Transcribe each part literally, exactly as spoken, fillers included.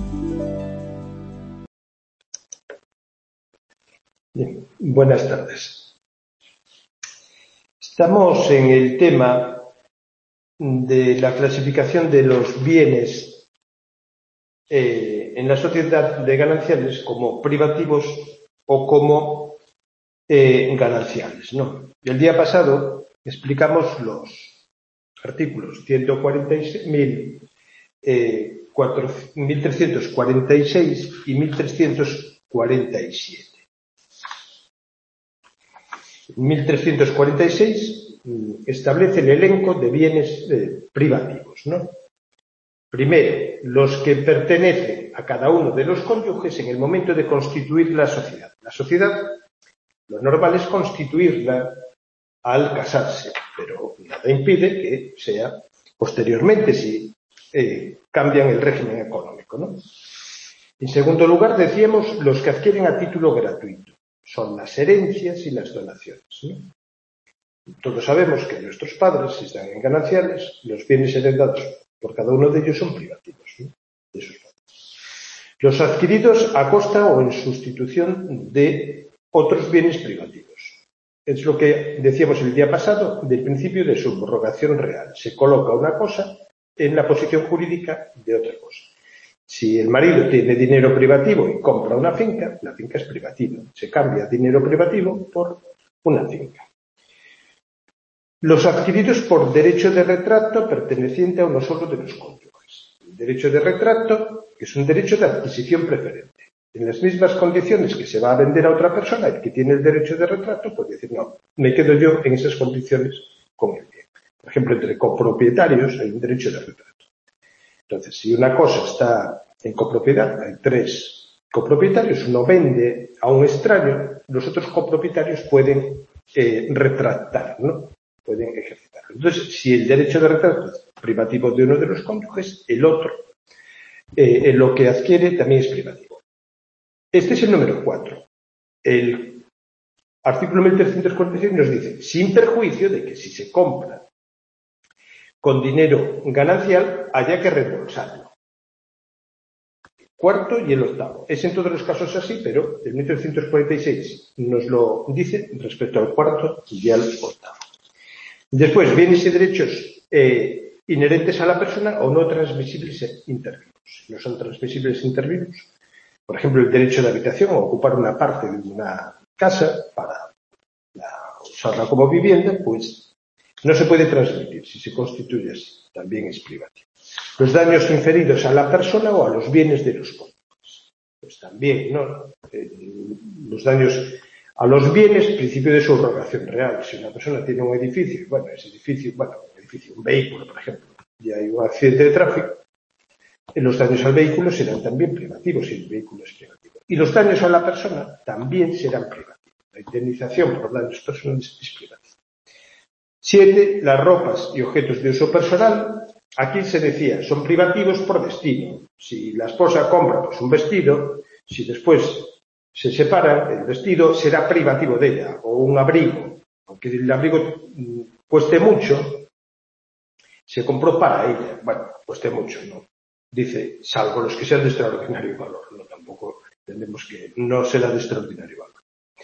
Bien, buenas tardes. Estamos en el tema de la clasificación de los bienes eh, en la sociedad de gananciales como privativos o como eh, gananciales, ¿no? El día pasado explicamos los artículos ciento cuarenta y seis, mil, eh, cuatro, mil trescientos cuarenta y seis y mil trescientos cuarenta y siete. mil trescientos cuarenta y seis establece el elenco de bienes eh, privativos, ¿no? Primero, los que pertenecen a cada uno de los cónyuges en el momento de constituir la sociedad. La sociedad, lo normal es constituirla al casarse, pero nada impide que sea posteriormente si eh, cambian el régimen económico, ¿no? En segundo lugar, decíamos los que adquieren a título gratuito. Son las herencias y las donaciones, ¿no? Todos sabemos que nuestros padres, si están en gananciales, los bienes heredados por cada uno de ellos son privativos, ¿no? De sus padres. Los adquiridos a costa o en sustitución de otros bienes privativos. Es lo que decíamos el día pasado del principio de subrogación real. Se coloca una cosa en la posición jurídica de otra cosa. Si el marido tiene dinero privativo y compra una finca, la finca es privativa. Se cambia dinero privativo por una finca. Los adquiridos por derecho de retracto perteneciente a uno solo de los cónyuges. El derecho de retracto es un derecho de adquisición preferente. En las mismas condiciones que se va a vender a otra persona, el que tiene el derecho de retracto puede decir, no, me quedo yo en esas condiciones con el bien. Por ejemplo, entre copropietarios hay un derecho de retracto. Entonces, si una cosa está en copropiedad, hay tres copropietarios, uno vende a un extraño, los otros copropietarios pueden eh, retractar, ¿no? Pueden ejercitarlo. Entonces, si el derecho de retracto es privativo de uno de los cónyuges, el otro, eh, en lo que adquiere, también es privativo. Este es el número cuatro. El artículo mil trescientos cuarenta y seis nos dice, sin perjuicio de que si se compra con dinero ganancial, haya que reembolsarlo. El cuarto y el octavo. Es en todos los casos así, pero el mil trescientos cuarenta y seis nos lo dice respecto al cuarto y al octavo. Después, bienes y derechos eh, inherentes a la persona o no transmisibles intervivos. Si no son transmisibles intervivos, por ejemplo, el derecho de habitación o ocupar una parte de una casa para la, usarla como vivienda, pues no se puede transmitir si se constituye así. También es privativo. Los daños inferidos a la persona o a los bienes de los cónyuges. Pues también, ¿no? Eh, los daños a los bienes, principio de subrogación real. Si una persona tiene un edificio, bueno, ese edificio, bueno, un edificio, un vehículo, por ejemplo, y hay un accidente de tráfico, los daños al vehículo serán también privativos si el vehículo es privativo. Y los daños a la persona también serán privativos. La indemnización por daños personales es privativa. Siete, las ropas y objetos de uso personal. Aquí se decía, son privativos por destino. Si la esposa compra pues, un vestido, si después se separan, el vestido será privativo de ella, o un abrigo. Aunque el abrigo cueste mucho, se compró para ella. Bueno, cueste mucho, ¿no? Dice, salvo los que sean de extraordinario valor. No, tampoco entendemos que no será de extraordinario valor.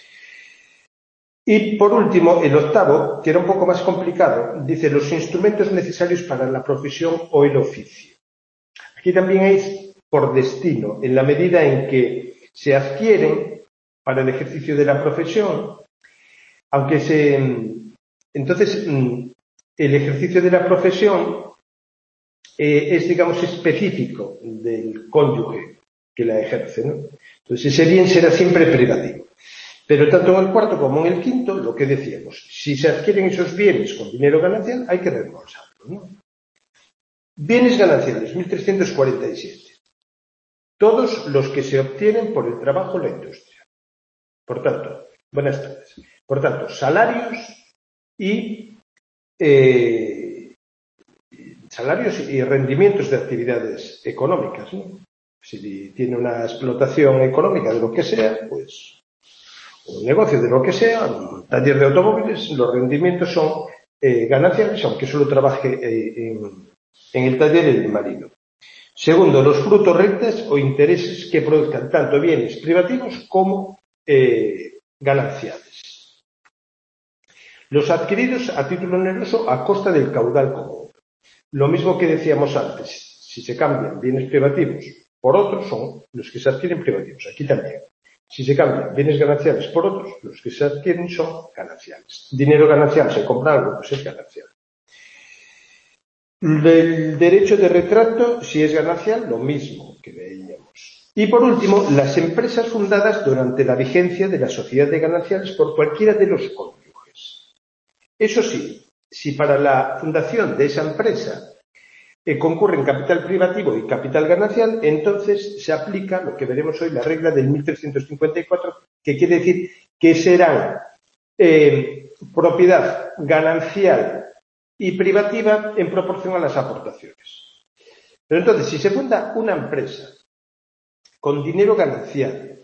Y por último, el octavo, que era un poco más complicado, dice los instrumentos necesarios para la profesión o el oficio. Aquí también es por destino, en la medida en que se adquieren para el ejercicio de la profesión, aunque se... Entonces, el ejercicio de la profesión eh, es, digamos, específico del cónyuge que la ejerce, ¿no? Entonces, ese bien será siempre privativo. Pero tanto en el cuarto como en el quinto, lo que decíamos, si se adquieren esos bienes con dinero ganancial, hay que reembolsarlo, ¿no? Bienes gananciales, mil trescientos cuarenta y siete. Todos los que se obtienen por el trabajo en la industria. Por tanto, buenas tardes. Por tanto, salarios y eh, salarios y rendimientos de actividades económicas, ¿no? Si tiene una explotación económica de lo que sea, pues un negocio de lo que sea, un taller de automóviles, los rendimientos son eh, gananciales, aunque solo trabaje eh, en, en el taller el marido. Segundo, los frutos, rentas o intereses que produzcan tanto bienes privativos como eh, gananciales. Los adquiridos a título oneroso a costa del caudal común. Lo mismo que decíamos antes, si se cambian bienes privativos por otros, son los que se adquieren privativos. Aquí también. Si se cambian bienes gananciales por otros, los que se adquieren son gananciales. Dinero ganancial, se compra algo, pues es ganancial. El derecho de retrato, si es ganancial, lo mismo que veíamos. Y por último, las empresas fundadas durante la vigencia de la sociedad de gananciales por cualquiera de los cónyuges. Eso sí, si para la fundación de esa empresa eh, concurren capital privativo y capital ganancial, entonces se aplica lo que veremos hoy, la regla del mil trescientos cincuenta y cuatro, que quiere decir que serán eh, propiedad ganancial y privativa en proporción a las aportaciones. Pero entonces, si se funda una empresa con dinero ganancial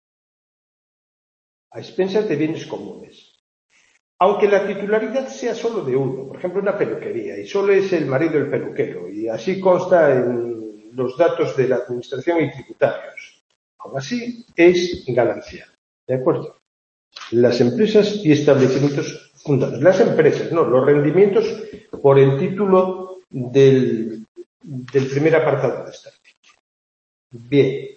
a expensas de bienes comunes, aunque la titularidad sea solo de uno, por ejemplo, una peluquería, y solo es el marido el peluquero, y así consta en los datos de la administración y tributarios, aún así es ganancial, ¿de acuerdo? Las empresas y establecimientos fundados. Las empresas, no, los rendimientos por el título del, del primer apartado de este artículo. Bien.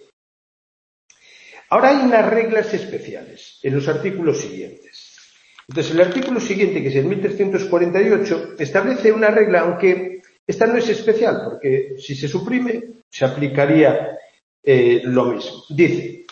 Ahora hay unas reglas especiales en los artículos siguientes. Entonces, el artículo siguiente, que es el mil trescientos cuarenta y ocho, establece una regla, aunque esta no es especial, porque si se suprime, se aplicaría eh, lo mismo. Dice,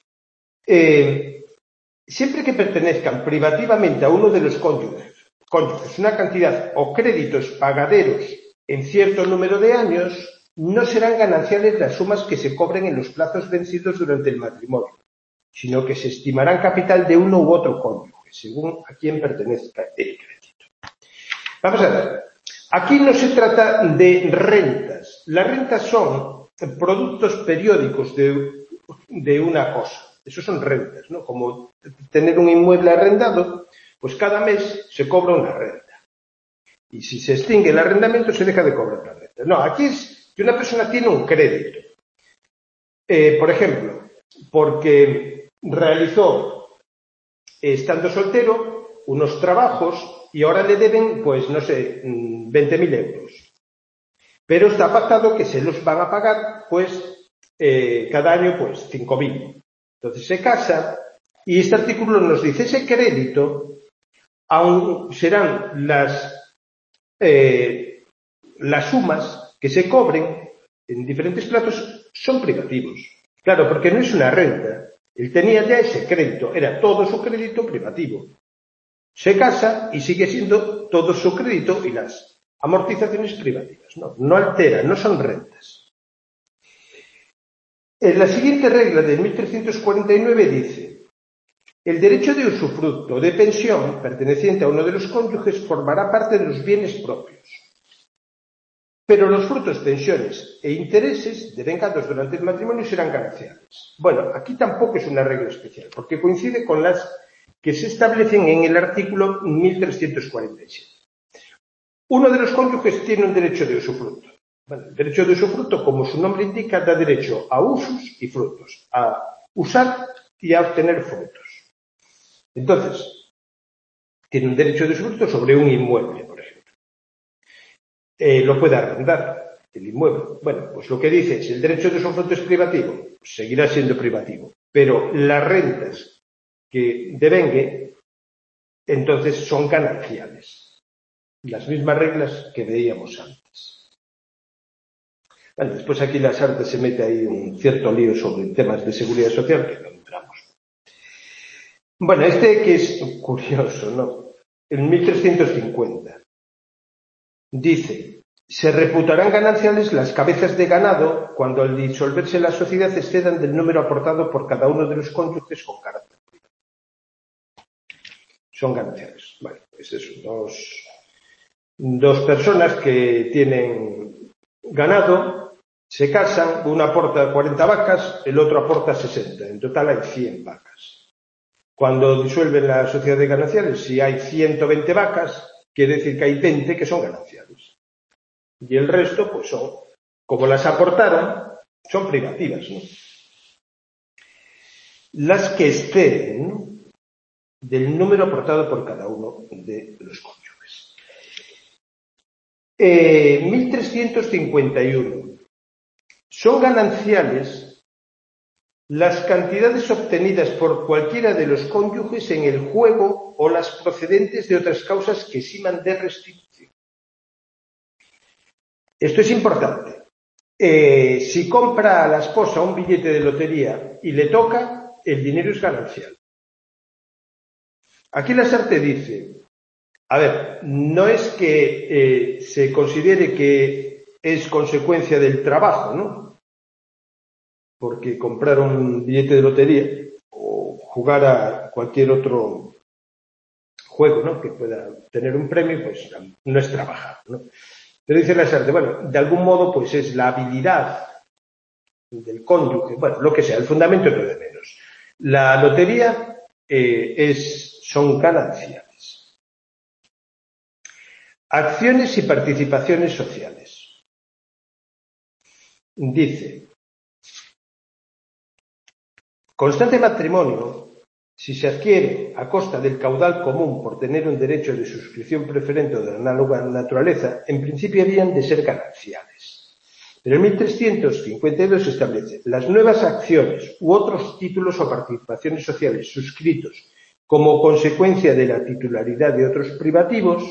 eh, siempre que pertenezcan privativamente a uno de los cónyuges, cónyuges una cantidad o créditos pagaderos en cierto número de años, no serán gananciales las sumas que se cobren en los plazos vencidos durante el matrimonio, sino que se estimarán capital de uno u otro cónyuge, según a quién pertenezca el crédito. Vamos a ver. Aquí no se trata de rentas. Las rentas son productos periódicos de, de una cosa. Eso son rentas, ¿no? Como tener un inmueble arrendado, pues cada mes se cobra una renta. Y si se extingue el arrendamiento, se deja de cobrar la renta. No, aquí es que una persona tiene un crédito. Eh, por ejemplo, porque realizó, eh, estando soltero, unos trabajos y ahora le deben, pues, no sé, veinte mil euros. Pero está pactado que se los van a pagar, pues, eh, cada año, pues, cinco mil. Entonces se casa y este artículo nos dice ese crédito, aún serán las, eh, las sumas que se cobren en diferentes plazos, son privativos. Claro, porque no es una renta. Él tenía ya ese crédito, era todo su crédito privativo. Se casa y sigue siendo todo su crédito y las amortizaciones privativas. No, no altera, no son rentas. En la siguiente regla de mil trescientos cuarenta y nueve dice: el derecho de usufructo de pensión perteneciente a uno de los cónyuges formará parte de los bienes propios, pero los frutos, pensiones e intereses devengados durante el matrimonio serán gananciales. Bueno, aquí tampoco es una regla especial, porque coincide con las que se establecen en el artículo mil trescientos cuarenta y siete. Uno de los cónyuges tiene un derecho de usufructo. Bueno, el derecho de usufructo, como su nombre indica, da derecho a usos y frutos, a usar y a obtener frutos. Entonces, tiene un derecho de usufructo sobre un inmueble, por ejemplo. Eh, lo puede arrendar, el inmueble. Bueno, pues lo que dice es, el derecho de usufructo es privativo, pues seguirá siendo privativo, pero las rentas que devengue, entonces son gananciales. Las mismas reglas que veíamos antes. Bueno, después aquí la Sartre se mete ahí un cierto lío sobre temas de seguridad social que no entramos. Bueno, este que es curioso, ¿no? En mil trescientos cincuenta dice: se reputarán gananciales las cabezas de ganado cuando al disolverse la sociedad excedan del número aportado por cada uno de los cónyuges con carácter privado. Son gananciales. Bueno, pues eso, dos, dos personas que tienen ganado, se casan, uno aporta cuarenta vacas, el otro aporta sesenta. En total hay cien vacas. Cuando disuelven la sociedad de gananciales, si hay ciento veinte vacas, quiere decir que hay veinte que son gananciales. Y el resto, pues son como las aportaron, son privativas, ¿no? Las que exceden, ¿no?, del número aportado por cada uno de los cónyuges. Eh, mil trescientos cincuenta y uno. Son gananciales las cantidades obtenidas por cualquiera de los cónyuges en el juego o las procedentes de otras causas que eximan de restitución. Esto es importante. Eh, si compra a la esposa un billete de lotería y le toca, el dinero es ganancial. Aquí Lasarte dice, a ver, no es que eh, se considere que es consecuencia del trabajo, ¿no? Porque comprar un billete de lotería o jugar a cualquier otro juego, ¿no?, que pueda tener un premio, pues no es trabajar, ¿no? Pero dice Lasarte, bueno, de algún modo pues es la habilidad del cónyuge, bueno, lo que sea, el fundamento es lo de menos. La lotería eh, es, son gananciales. Acciones y participaciones sociales. Dice, constante matrimonio, si se adquiere a costa del caudal común por tener un derecho de suscripción preferente o de análoga naturaleza, en principio habían de ser gananciales. Pero en mil trescientos cincuenta y dos se establece las nuevas acciones u otros títulos o participaciones sociales suscritos como consecuencia de la titularidad de otros privativos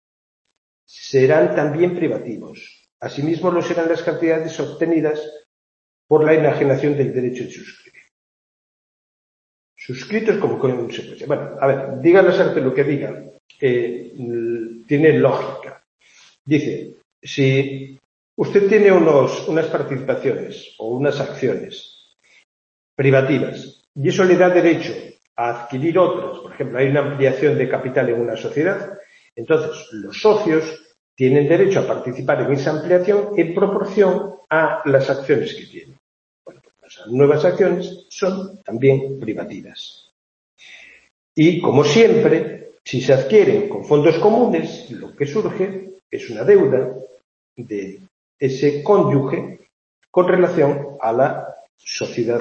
serán también privativos. Asimismo lo serán las cantidades obtenidas por la enajenación del derecho de suscribir. Suscritos como consecuencia. Bueno, a ver, diga Lasarte lo que diga, eh, tiene lógica. Dice, si usted tiene unos, unas participaciones o unas acciones privativas y eso le da derecho a adquirir otras, por ejemplo, hay una ampliación de capital en una sociedad, entonces los socios tienen derecho a participar en esa ampliación en proporción a las acciones que tienen. Bueno, pues las nuevas acciones son también privativas. Y, como siempre, si se adquieren con fondos comunes, lo que surge es una deuda de ese cónyuge con relación a la sociedad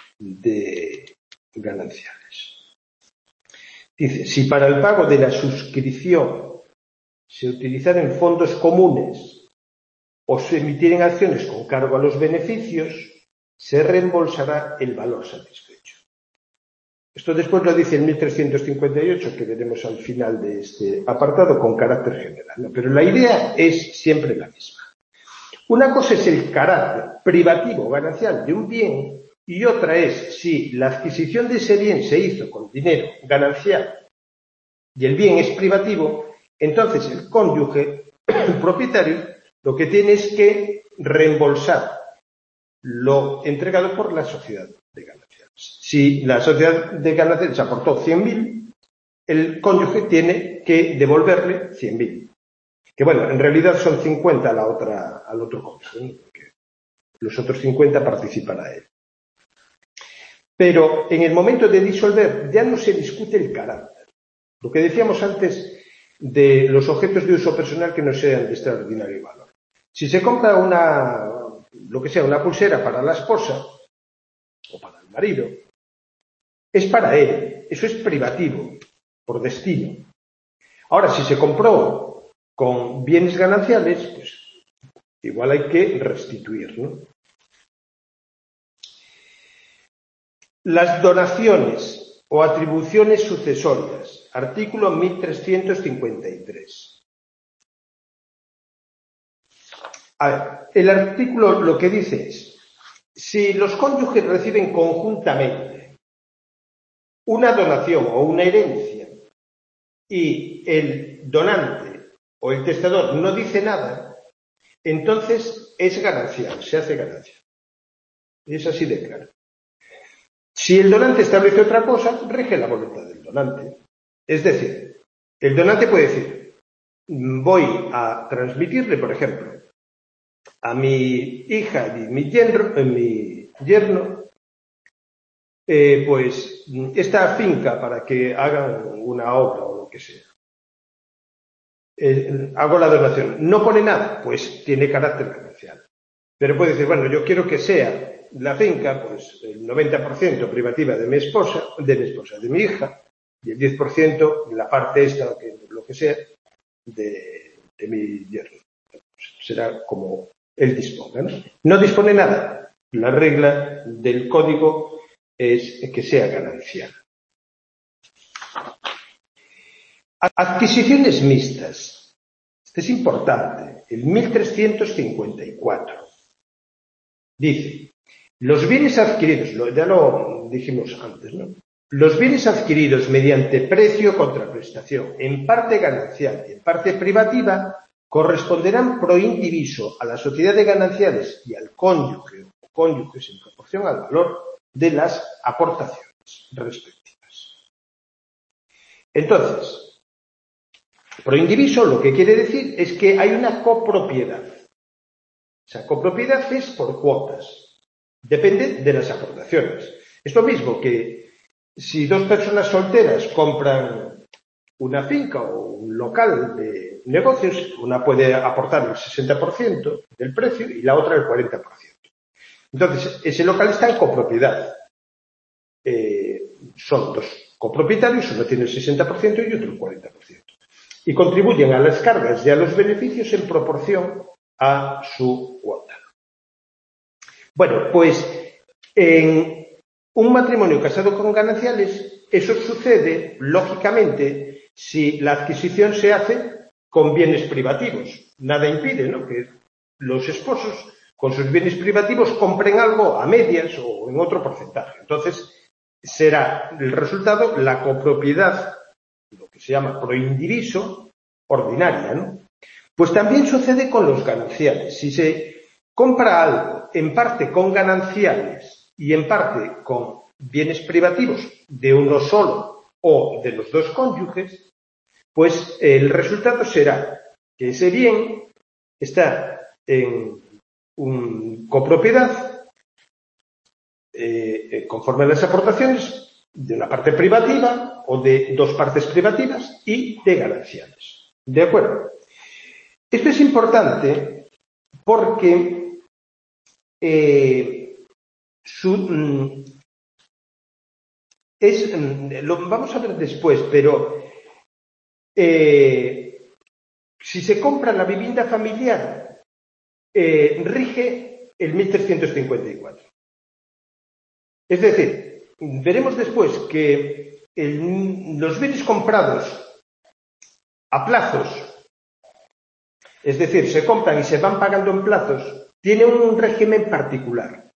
de gananciales. Dice, si para el pago de la suscripción se utilizaren fondos comunes o se emitieren acciones con cargo a los beneficios, se reembolsará el valor satisfecho. Esto después lo dice en mil trescientos cincuenta y ocho, que veremos al final de este apartado con carácter general, ¿no? Pero la idea es siempre la misma. Una cosa es el carácter privativo ganancial de un bien y otra es si la adquisición de ese bien se hizo con dinero ganancial y el bien es privativo, entonces el cónyuge, el propietario, lo que tiene es que reembolsar lo entregado por la sociedad de gananciales. Si la sociedad de gananciales aportó cien mil, el cónyuge tiene que devolverle cien mil. Que bueno, en realidad son cincuenta a la otra, al otro cónyuge, ¿no? Porque los otros cincuenta participan a él. Pero en el momento de disolver ya no se discute el carácter. Lo que decíamos antes de los objetos de uso personal que no sean de extraordinario valor. Si se compra una, lo que sea, una pulsera para la esposa o para el marido, es para él, eso es privativo, por destino. Ahora, si se compró con bienes gananciales, pues igual hay que restituir, ¿no? Las donaciones o atribuciones sucesorias, artículo mil trescientos cincuenta y tres. A ver, el artículo lo que dice es, si los cónyuges reciben conjuntamente una donación o una herencia y el donante o el testador no dice nada, entonces es ganancial, se hace ganancia. Es así de claro. Si el donante establece otra cosa, rige la voluntad del donante. Es decir, el donante puede decir, voy a transmitirle, por ejemplo, a mi hija y mi yerno, eh, mi yerno eh, pues esta finca para que hagan una obra o lo que sea. Eh, hago la donación. No pone nada, pues tiene carácter ganancial. Pero puede decir, bueno, yo quiero que sea la finca, pues, el noventa por ciento privativa de mi esposa, de mi esposa, de mi hija, y el diez por ciento la parte esta, que, lo que sea, de, de mi yerno. Será como él disponga, ¿no? No dispone nada. La regla del código es que sea ganancial. Adquisiciones mixtas. Este es importante. El mil trescientos cincuenta y cuatro. Dice, los bienes adquiridos, ya lo dijimos antes, ¿no? Los bienes adquiridos mediante precio contra prestación, en parte ganancial y en parte privativa, corresponderán pro indiviso a la sociedad de gananciales y al cónyuge o cónyuges en proporción al valor de las aportaciones respectivas. Entonces, pro indiviso lo que quiere decir es que hay una copropiedad. O sea, copropiedad es por cuotas. Depende de las aportaciones. Es lo mismo que si dos personas solteras compran una finca o un local de negocios, una puede aportar el sesenta por ciento del precio y la otra el cuarenta por ciento. Entonces, ese local está en copropiedad. Eh, son dos copropietarios, uno tiene el sesenta por ciento y otro el cuarenta por ciento. Y contribuyen a las cargas y a los beneficios en proporción a su cuota. Bueno, pues en un matrimonio casado con gananciales, eso sucede, lógicamente, si la adquisición se hace con bienes privativos. Nada impide, ¿no?, que los esposos, con sus bienes privativos, compren algo a medias o en otro porcentaje. Entonces, será el resultado la copropiedad, lo que se llama proindiviso, ordinaria, ¿no? Pues también sucede con los gananciales. Si se compra algo en parte con gananciales y en parte con bienes privativos de uno solo o de los dos cónyuges, pues el resultado será que ese bien está en un copropiedad eh, conforme a las aportaciones de una parte privativa o de dos partes privativas y de gananciales. ¿De acuerdo? Esto es importante porque eh, su, mm, es, mm, lo vamos a ver después, pero eh, si se compra la vivienda familiar, eh, rige el mil trescientos cincuenta y cuatro. Es decir, veremos después que el, los bienes comprados a plazos, es decir, se compran y se van pagando en plazos, tiene un régimen particular.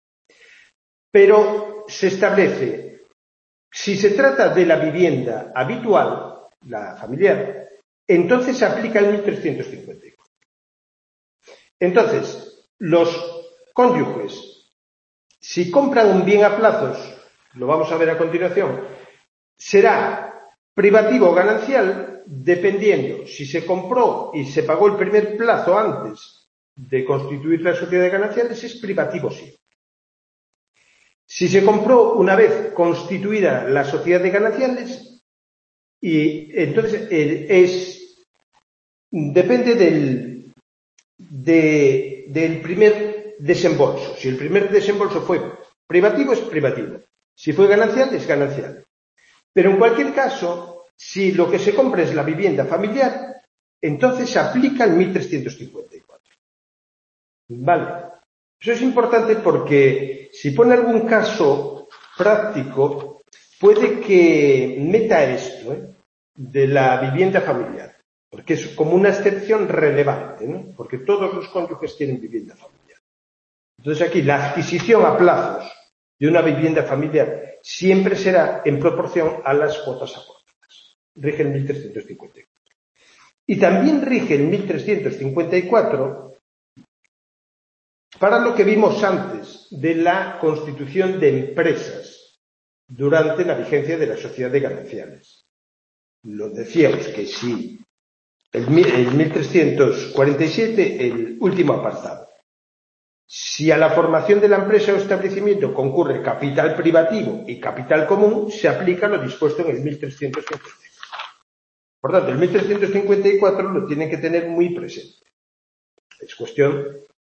Pero se establece, si se trata de la vivienda habitual, la familiar, entonces se aplica el mil trescientos cincuenta y cuatro. Entonces, los cónyuges, si compran un bien a plazos, lo vamos a ver a continuación, será privativo o ganancial, dependiendo si se compró y se pagó el primer plazo antes de constituir la sociedad de gananciales, es privativo sí. Si se compró una vez constituida la sociedad de gananciales, y entonces es depende del, de, del primer desembolso. Si el primer desembolso fue privativo, es privativo. Si fue ganancial, es ganancial. Pero en cualquier caso, si lo que se compra es la vivienda familiar, entonces se aplica el mil trescientos cincuenta y cuatro. Vale. Eso es importante porque si pone algún caso práctico, puede que meta esto, ¿eh?, de la vivienda familiar, porque es como una excepción relevante, ¿no?, porque todos los cónyuges tienen vivienda familiar. Entonces aquí la adquisición a plazos de una vivienda familiar siempre será en proporción a las cuotas aportadas. Rige el mil trescientos cincuenta y cuatro. Y también rige el mil trescientos cincuenta y cuatro para lo que vimos antes de la constitución de empresas durante la vigencia de la sociedad de gananciales. Lo decíamos que si el, el mil trescientos cuarenta y siete, el último apartado. Si a la formación de la empresa o establecimiento concurre capital privativo y capital común, se aplica lo dispuesto en el mil trescientos cincuenta y cuatro. Por tanto, el mil trescientos cincuenta y cuatro lo tienen que tener muy presente. Es cuestión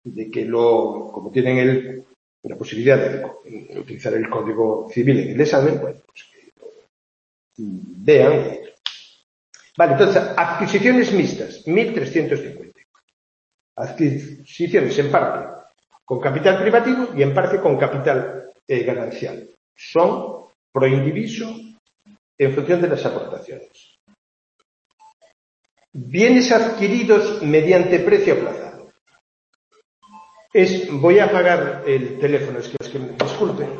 de que lo, como tienen el, la posibilidad de utilizar el Código Civil en el examen, bueno, pues que lo vean. Vale, entonces, adquisiciones mixtas, mil trescientos cincuenta y cuatro. Adquisiciones en parte con capital privativo y en parte con capital eh, ganancial. Son pro indiviso en función de las aportaciones. Bienes adquiridos mediante precio aplazado. Es, voy a apagar el teléfono, es que, es que me disculpen.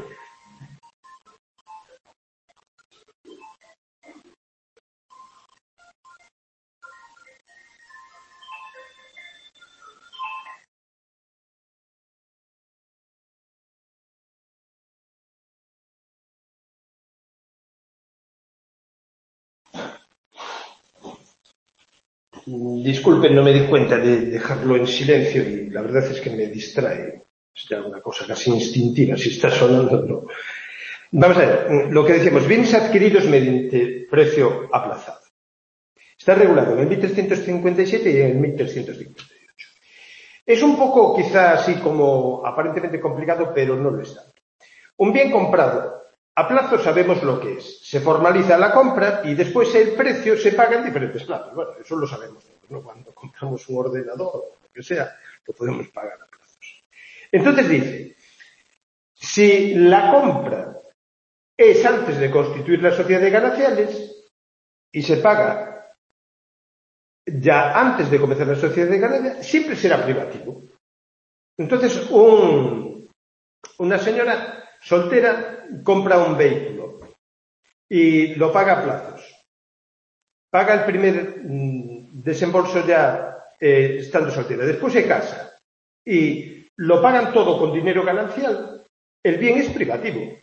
Disculpen, no me di cuenta de dejarlo en silencio y la verdad es que me distrae. Es ya una cosa casi instintiva, si está sonando, no. Vamos a ver, lo que decíamos, bienes adquiridos mediante precio aplazado. Está regulado en el mil trescientos cincuenta y siete y en el mil trescientos cincuenta y ocho. Es un poco, quizá así como aparentemente complicado, pero no lo es tanto. Un bien comprado a plazo sabemos lo que es. Se formaliza la compra y después el precio se paga en diferentes plazos. Bueno, eso lo sabemos todos, ¿no? Cuando compramos un ordenador o lo que sea, lo podemos pagar a plazos. Entonces dice, si la compra es antes de constituir la sociedad de gananciales y se paga ya antes de comenzar la sociedad de gananciales, siempre será privativo. Entonces, un, una señora soltera compra un vehículo y lo paga a plazos. Paga el primer mm, desembolso ya eh, estando soltera. Después se casa y lo pagan todo con dinero ganancial. El bien es privativo.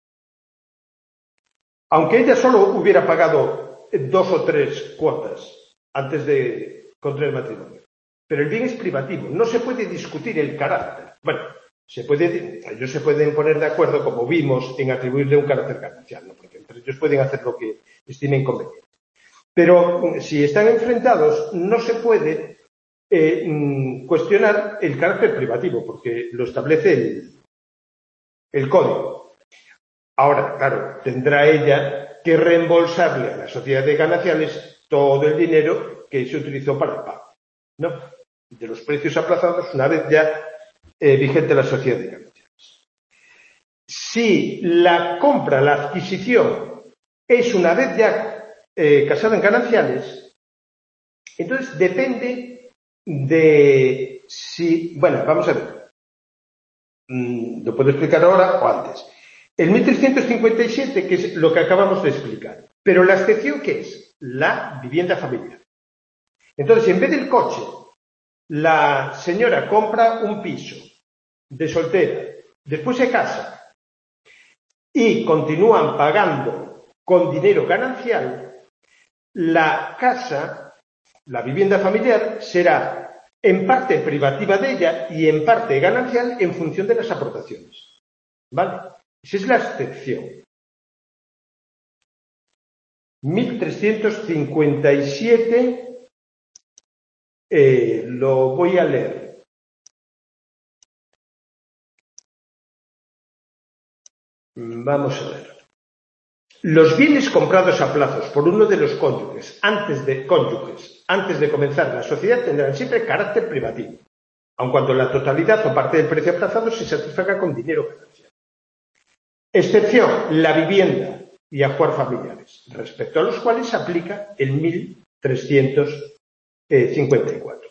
Aunque ella solo hubiera pagado dos o tres cuotas antes de contraer matrimonio. Pero el bien es privativo. No se puede discutir el carácter. Bueno, Se puede, ellos se pueden poner de acuerdo, como vimos, en atribuirle un carácter ganancial, ¿no? Porque entre ellos pueden hacer lo que estimen conveniente. Pero si están enfrentados, no se puede eh, cuestionar el carácter privativo, porque lo establece el, el código. Ahora, claro, tendrá ella que reembolsarle a la sociedad de gananciales todo el dinero que se utilizó para el pago, ¿no? De los precios aplazados, una vez ya Eh, vigente la sociedad de gananciales. Si la compra, la adquisición, es una vez ya eh, casada en gananciales, entonces depende de si... Bueno, vamos a ver. Mm, lo puedo explicar ahora o antes. El mil trescientos cincuenta y siete, que es lo que acabamos de explicar. Pero la excepción, ¿qué es? La vivienda familiar. Entonces, en vez del coche, la señora compra un piso de soltera, después se casa y continúan pagando con dinero ganancial, la casa, la vivienda familiar, será en parte privativa de ella y en parte ganancial en función de las aportaciones. ¿Vale? Esa es la excepción. mil trescientos cincuenta y siete eh, lo voy a leer. Vamos a ver. Los bienes comprados a plazos por uno de los cónyuges antes de, cónyuges, antes de comenzar la sociedad tendrán siempre carácter privativo, aun cuando la totalidad o parte del precio aplazado se satisfaga con dinero ganancial. Excepción, la vivienda y ajuar familiares, respecto a los cuales se aplica el mil trescientos cincuenta y cuatro.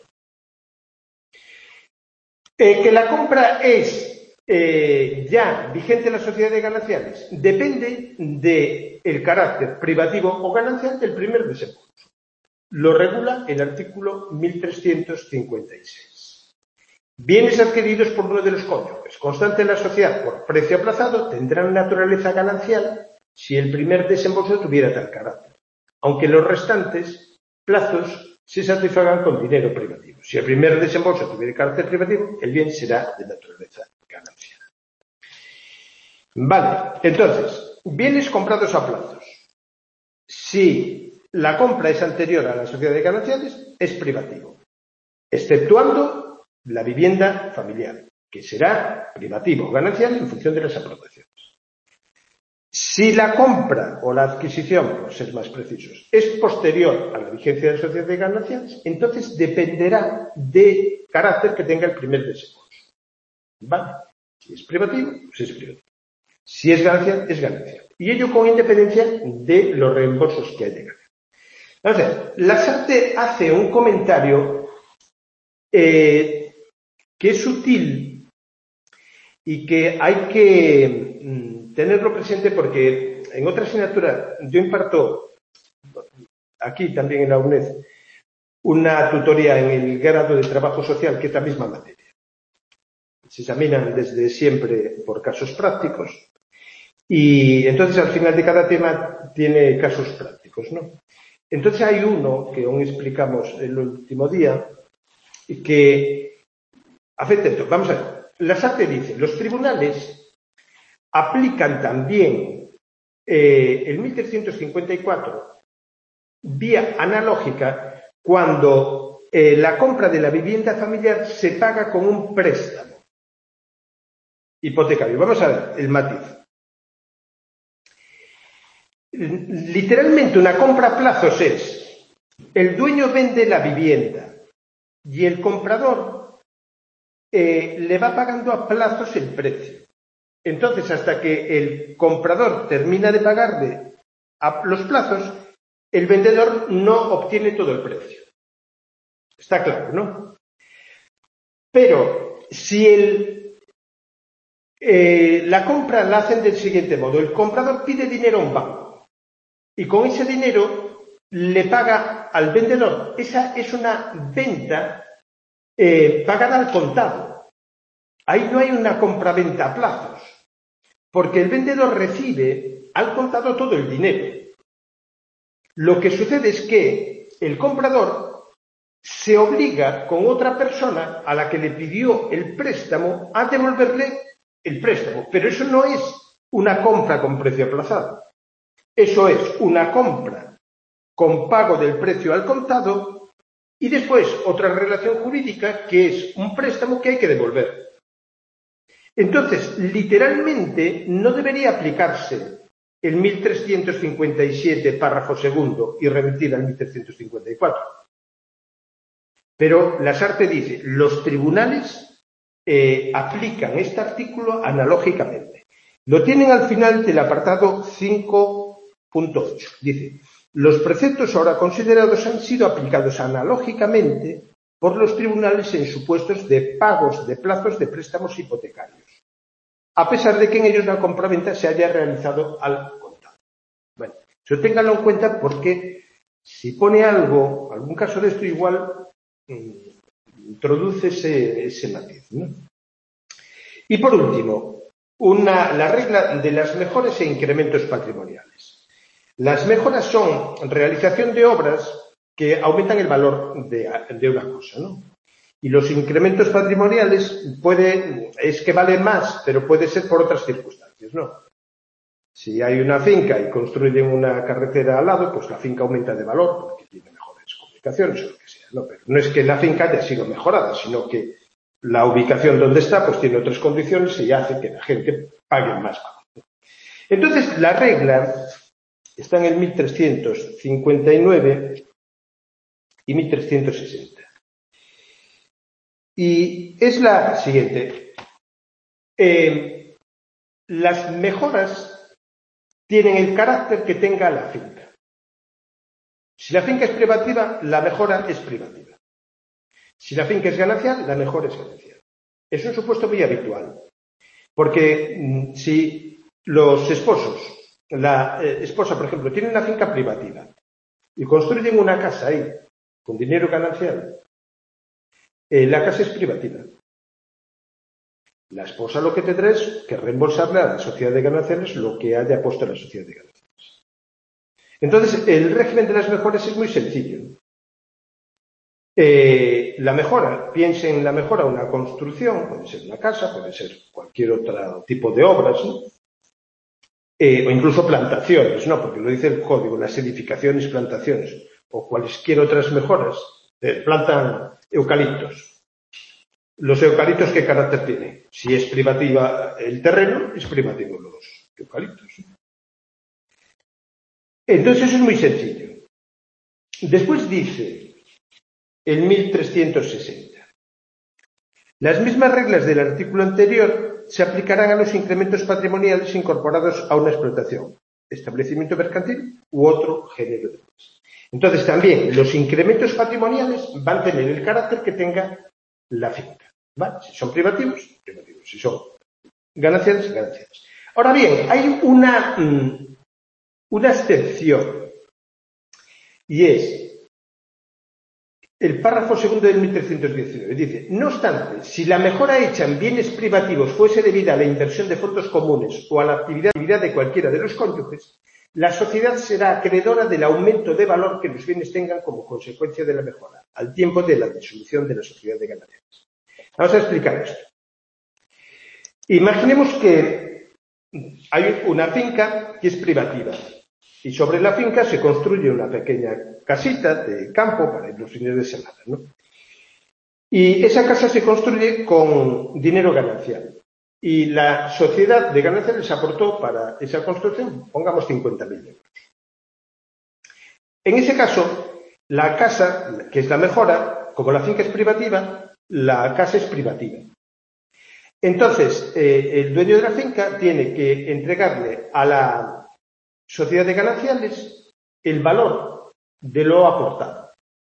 Eh, que la compra es eh, ya vigente en la sociedad de gananciales depende del carácter privativo o ganancial del primer desembolso. Lo regula el artículo mil trescientos cincuenta y seis. Bienes adquiridos por uno de los cónyuges, constante en la sociedad por precio aplazado, tendrán naturaleza ganancial si el primer desembolso tuviera tal carácter, aunque los restantes plazos se satisfagan con dinero privativo. Si el primer desembolso tuviera carácter privativo, el bien será de naturaleza ganancial. Vale, entonces, bienes comprados a plazos. Si la compra es anterior a la sociedad de gananciales, es privativo, exceptuando la vivienda familiar, que será privativo o ganancial en función de las aportaciones. Si la compra o la adquisición, por ser más precisos, es posterior a la vigencia de la sociedad de gananciales, entonces dependerá del carácter que tenga el primer desembolso. ¿Vale? Si es privativo, pues es privativo. Si es ganancial, es ganancial. Y ello con independencia de los reembolsos que haya que hacer. Vamos a ver, Lasarte hace un comentario eh, que es sutil y que hay que mm, tenerlo presente porque en otra asignatura yo imparto, aquí también en la UNED, una tutoría en el grado de trabajo social que es la misma materia. Se examinan desde siempre por casos prácticos y entonces al final de cada tema tiene casos prácticos, ¿no? Entonces hay uno que aún explicamos el último día que afecta esto. Vamos a ver. Lasarte dice, los tribunales aplican también eh, el mil trescientos cincuenta y cuatro vía analógica cuando eh, la compra de la vivienda familiar se paga con un préstamo hipotecario. Vamos a ver el matiz. Literalmente una compra a plazos es el dueño vende la vivienda y el comprador eh, le va pagando a plazos el precio. Entonces, hasta que el comprador termina de pagarle a los plazos, el vendedor no obtiene todo el precio. Está claro, ¿no? Pero si el, eh, la compra la hacen del siguiente modo, el comprador pide dinero a un banco y con ese dinero le paga al vendedor. Esa es una venta eh, pagada al contado. Ahí no hay una compraventa a plazos, porque el vendedor recibe al contado todo el dinero. Lo que sucede es que el comprador se obliga con otra persona a la que le pidió el préstamo a devolverle el préstamo. Pero eso no es una compra con precio aplazado. Eso es una compra con pago del precio al contado y después otra relación jurídica que es un préstamo que hay que devolver. Entonces, literalmente no debería aplicarse el mil trescientos cincuenta y siete, párrafo segundo, y remitir al mil trescientos cincuenta y cuatro. Pero Lasarte dice, los tribunales eh, aplican este artículo analógicamente. Lo tienen al final del apartado cinco punto ocho. Dice, los preceptos ahora considerados han sido aplicados analógicamente por los tribunales en supuestos de pagos de plazos de préstamos hipotecarios, a pesar de que en ellos la compraventa se haya realizado al contado. Bueno, eso ténganlo en cuenta porque si pone algo, algún caso de esto igual, eh, introduce ese, ese matiz, ¿no? Y por último, una, la regla de las mejoras e incrementos patrimoniales. Las mejoras son realización de obras que aumentan el valor de, de una cosa, ¿no? Y los incrementos patrimoniales puede, es que vale más, pero puede ser por otras circunstancias, ¿no? Si hay una finca y construyen una carretera al lado, pues la finca aumenta de valor porque tiene mejores comunicaciones o lo que sea, ¿no? Pero no es que la finca haya sido mejorada, sino que la ubicación donde está pues tiene otras condiciones y hace que la gente pague más valor. Entonces, la regla está en el mil trescientos cincuenta y nueve y mil trescientos sesenta. Y es la siguiente. Eh, las mejoras tienen el carácter que tenga la finca. Si la finca es privativa, la mejora es privativa. Si la finca es ganancial, la mejora es ganancial. Es un supuesto muy habitual. Porque si los esposos, la eh, esposa, por ejemplo, tiene una finca privativa y construyen una casa ahí con dinero ganancial, eh, la casa es privativa. La esposa lo que tendrá es que reembolsarle a la sociedad de gananciales lo que haya puesto la sociedad de gananciales. Entonces, el régimen de las mejoras es muy sencillo. Eh, la mejora, piensen en la mejora de una construcción, puede ser una casa, puede ser cualquier otro tipo de obras, ¿no? Eh, o incluso plantaciones, ¿no? Porque lo dice el código, las edificaciones, plantaciones, o cualquier otras mejoras, eh, plantan eucaliptos. los eucaliptos, ¿qué carácter tienen? Si es privativa el terreno, es privativo los eucaliptos. Entonces eso es muy sencillo. Después dice el mil trescientos sesenta. Las mismas reglas del artículo anterior se aplicarán a los incrementos patrimoniales incorporados a una explotación, establecimiento mercantil u otro género de bienes. Entonces también los incrementos patrimoniales van a tener el carácter que tenga la finca. ¿Vale? Si son privativos, privativos. Si son gananciales, gananciales. Ahora bien, hay una, una excepción, y es el párrafo segundo del mil trescientos diecinueve. Dice, no obstante, si la mejora hecha en bienes privativos fuese debida a la inversión de fondos comunes o a la actividad, actividad de cualquiera de los cónyuges, la sociedad será acreedora del aumento de valor que los bienes tengan como consecuencia de la mejora, al tiempo de la disolución de la sociedad de gananciales. Vamos a explicar esto. Imaginemos que hay una finca que es privativa y sobre la finca se construye una pequeña casita de campo para ir los fines de semana, ¿no? Y esa casa se construye con dinero ganancial y la sociedad de gananciales aportó para esa construcción, pongamos cincuenta mil euros. En ese caso, la casa, que es la mejora, como la finca es privativa, la casa es privativa. Entonces, eh, el dueño de la finca tiene que entregarle a la sociedad de gananciales el valor de lo aportado.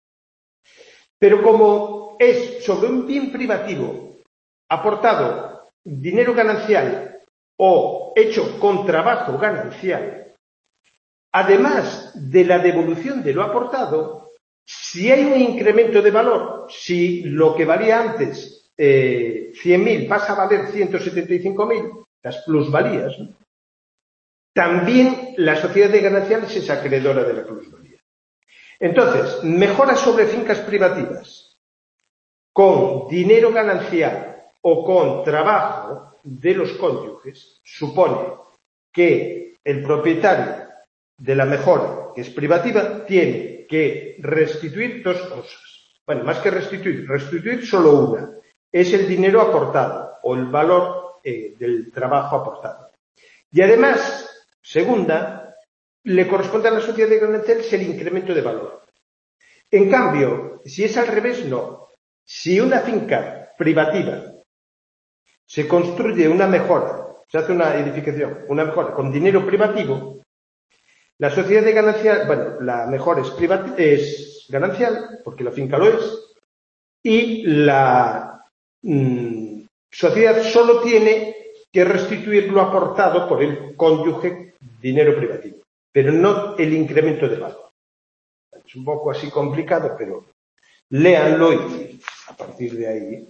Pero como es sobre un bien privativo aportado dinero ganancial o hecho con trabajo ganancial, además de la devolución de lo aportado, si hay un incremento de valor, si lo que valía antes eh, cien mil pasa a valer ciento setenta y cinco mil, las plusvalías, ¿no? También la sociedad de gananciales es acreedora de la plusvalía. Entonces, mejoras sobre fincas privativas con dinero ganancial o con trabajo de los cónyuges supone que el propietario de la mejora, que es privativa, tiene que restituir dos cosas. Bueno, más que restituir, restituir solo una. Es el dinero aportado o el valor eh, del trabajo aportado. Y además, segunda, le corresponde a la sociedad de gananciales el incremento de valor. En cambio, si es al revés, no. Si una finca privativa se construye una mejora, se hace una edificación, una mejora con dinero privativo, la sociedad de ganancial, bueno, la mejora es, privat, es ganancial, porque la finca lo es, y la mmm, sociedad solo tiene que restituir lo aportado por el cónyuge dinero privativo, pero no el incremento de valor. Es un poco así complicado, pero léanlo y a partir de ahí.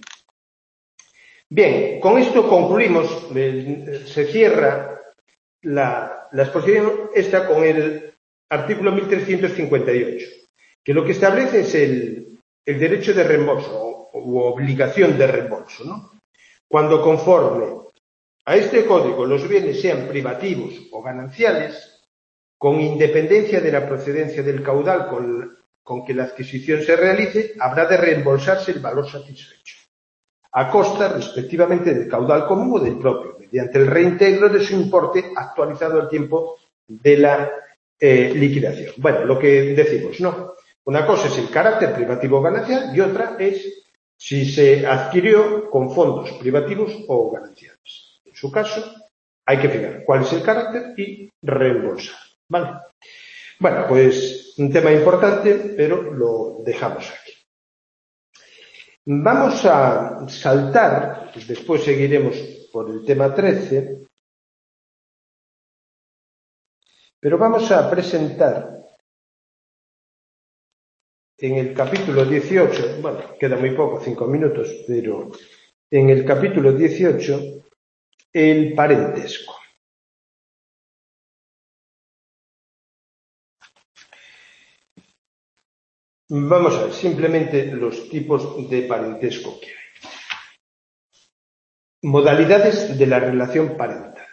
Bien, con esto concluimos, se cierra la, la exposición esta con el artículo mil trescientos cincuenta y ocho, que lo que establece es el, el derecho de reembolso u obligación de reembolso, ¿no? Cuando conforme a este código los bienes sean privativos o gananciales, con independencia de la procedencia del caudal con, con que la adquisición se realice, habrá de reembolsarse el valor satisfecho, a costa, respectivamente, del caudal común o del propio, mediante el reintegro de su importe actualizado al tiempo de la eh, liquidación. Bueno, lo que decimos, ¿no? Una cosa es el carácter privativo ganancial y otra es si se adquirió con fondos privativos o gananciales. En su caso, hay que fijar cuál es el carácter y reembolsar. ¿Vale? Bueno, pues un tema importante, pero lo dejamos aquí. Vamos a saltar, después seguiremos por el tema trece, pero vamos a presentar en el capítulo dieciocho, bueno, queda muy poco, cinco minutos, pero en el capítulo dieciocho, el parentesco. Vamos a ver simplemente los tipos de parentesco que hay. Modalidades de la relación parental.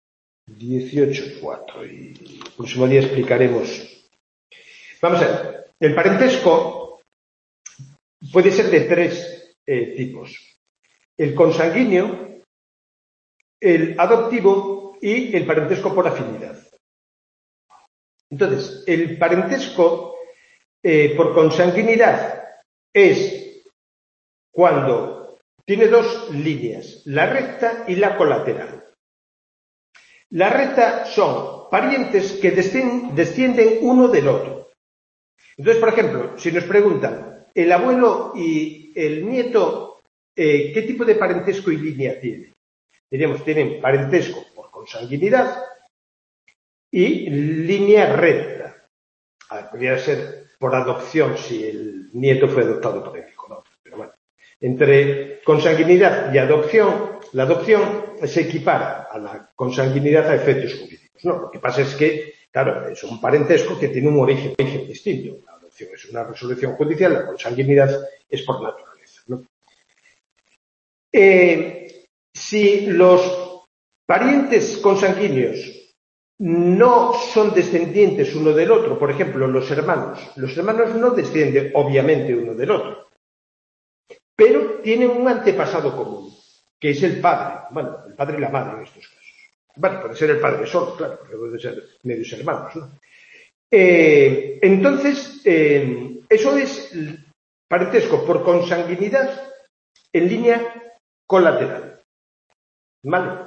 dieciocho punto cuatro y el próximo día explicaremos. Vamos a ver. el parentesco puede ser de tres eh, tipos. El consanguíneo, el adoptivo y el parentesco por afinidad. Entonces, el parentesco eh, por consanguinidad es cuando tiene dos líneas, la recta y la colateral. La recta son parientes que descienden uno del otro. Entonces, por ejemplo, si nos preguntan, ¿el abuelo y el nieto eh, qué tipo de parentesco y línea tienen? Diríamos, tienen parentesco por consanguinidad y línea recta. A ver, podría ser por adopción si el nieto fue adoptado por el hijo, ¿no? Pero bueno, entre consanguinidad y adopción, la adopción se equipara a la consanguinidad a efectos jurídicos, ¿no? Lo que pasa es que, claro, es un parentesco que tiene un origen, origen distinto. La adopción es una resolución judicial, la consanguinidad es por naturaleza, ¿no? Eh, si los parientes consanguíneos no son descendientes uno del otro, por ejemplo, los hermanos. Los hermanos no descienden, obviamente, uno del otro, pero tienen un antepasado común, que es el padre. Bueno, el padre y la madre en estos casos. Bueno, puede ser el padre solo, claro, porque puede ser medios hermanos, ¿no? Eh, entonces, eh, eso es parentesco por consanguinidad en línea colateral. ¿Vale?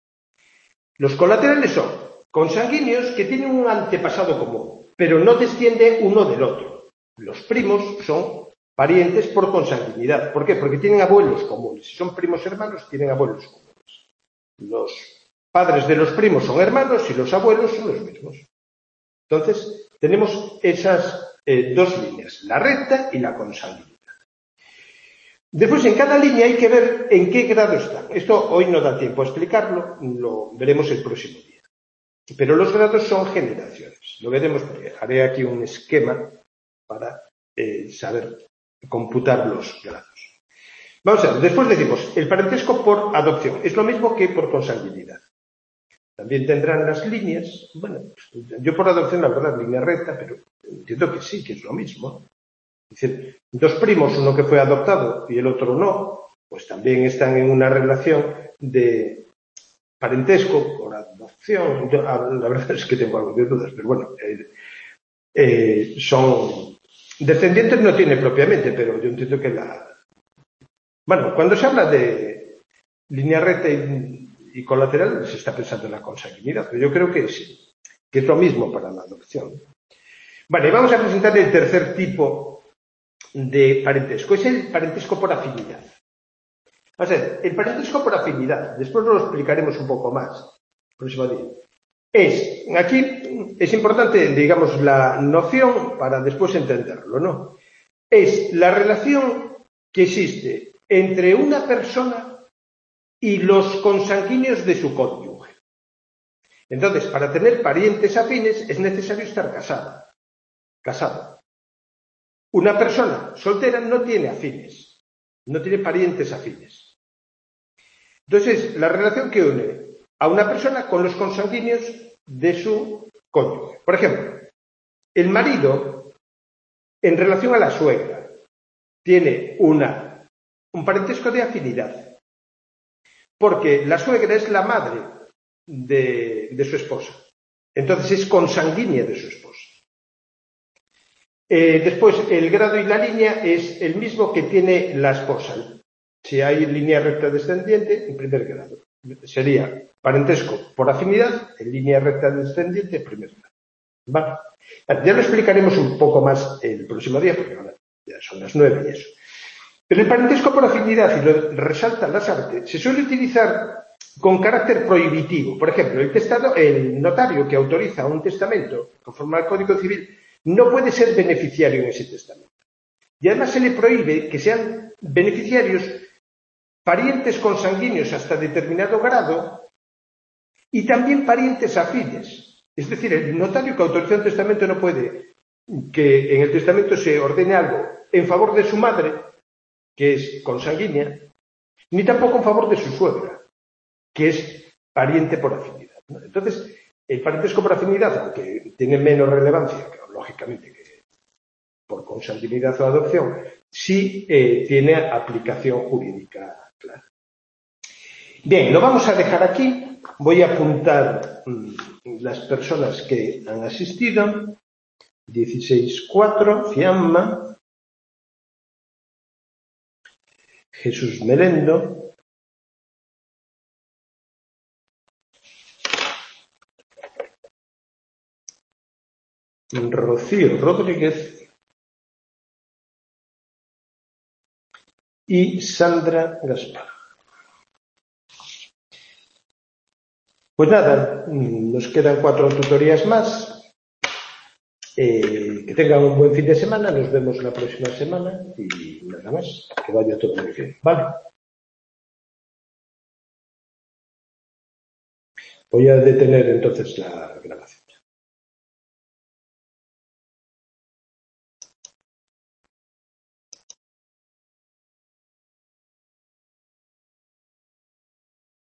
Los colaterales son consanguíneos que tienen un antepasado común, pero no desciende uno del otro. Los primos son parientes por consanguinidad. ¿Por qué? Porque tienen abuelos comunes. Si son primos hermanos, tienen abuelos comunes. Los padres de los primos son hermanos y los abuelos son los mismos. Entonces, tenemos esas eh, dos líneas, la recta y la consanguinidad. Después, en cada línea hay que ver en qué grado están. Esto hoy no da tiempo a explicarlo, lo veremos el próximo día. Pero los grados son generaciones. Lo veremos porque haré aquí un esquema para eh, saber computar los grados. Vamos a ver, después decimos, el parentesco por adopción. Es lo mismo que por consanguinidad. También tendrán las líneas. Bueno, yo por adopción, la verdad, línea recta, pero entiendo que sí, que es lo mismo. Es decir, dos primos, uno que fue adoptado y el otro no, pues también están en una relación de parentesco por adopción. Yo, la verdad es que tengo algo de dudas, pero bueno, eh, eh, son descendientes, no tiene propiamente, pero yo entiendo que la... Bueno, cuando se habla de línea recta y, y colateral, se está pensando en la consanguinidad, pero yo creo que sí, que es lo mismo para la adopción. Vale, vamos a presentar el tercer tipo de parentesco, es el parentesco por afinidad. O sea, el parentesco por afinidad, después lo explicaremos un poco más, el próximo día. Es, aquí es importante, digamos, la noción para después entenderlo, ¿no? Es la relación que existe entre una persona y los consanguíneos de su cónyuge. Entonces, para tener parientes afines es necesario estar casado. Casado. Una persona soltera no tiene afines, no tiene parientes afines. Entonces, la relación que une a una persona con los consanguíneos de su cónyuge. Por ejemplo, el marido, en relación a la suegra, tiene una, un parentesco de afinidad, porque la suegra es la madre de, de su esposa. Entonces, es consanguínea de su esposa. Eh, después, el grado y la línea es el mismo que tiene la esposa. Si hay línea recta descendiente, en primer grado. Sería parentesco por afinidad, en línea recta descendiente, en primer grado. ¿Vale? Ya lo explicaremos un poco más el próximo día, porque ahora ya son las nueve y eso. Pero el parentesco por afinidad, y lo resaltan las artes, se suele utilizar con carácter prohibitivo. Por ejemplo, el, testado, el notario que autoriza un testamento, conforme al Código Civil, no puede ser beneficiario en ese testamento. Y además se le prohíbe que sean beneficiarios parientes consanguíneos hasta determinado grado y también parientes afines. Es decir, el notario que autoriza un testamento no puede que en el testamento se ordene algo en favor de su madre, que es consanguínea, ni tampoco en favor de su suegra, que es pariente por afinidad, ¿no? Entonces, el parentesco por afinidad, aunque tiene menos relevancia, lógicamente, que por consanguinidad o adopción, sí eh, tiene aplicación jurídica clara. Bien, lo vamos a dejar aquí. Voy a apuntar mmm, las personas que han asistido. dieciséis cuatro, Fiamma, Jesús Merendo, Rocío Rodríguez y Sandra Gaspar. Pues nada, nos quedan cuatro tutorías más. Eh, que tengan un buen fin de semana, nos vemos la próxima semana y nada más, que vaya todo muy bien. Vale. Voy a detener entonces la grabación.